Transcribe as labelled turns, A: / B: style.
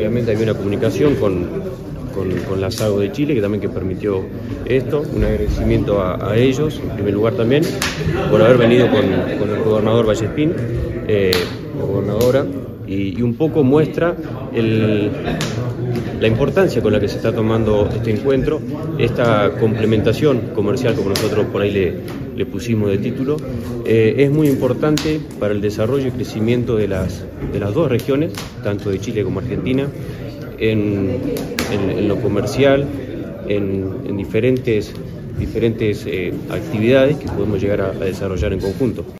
A: obviamente había una comunicación con la SAGO de Chile, que también permitió esto. Un agradecimiento a ellos, en primer lugar también, por haber venido con el gobernador Vallespín, la gobernadora, y un poco muestra la importancia con la que se está tomando este encuentro, esta complementación comercial, como nosotros por ahí le pusimos de título, es muy importante para el desarrollo y crecimiento de las dos regiones, tanto de Chile como Argentina, en lo comercial, en diferentes actividades que podemos llegar a desarrollar en conjunto.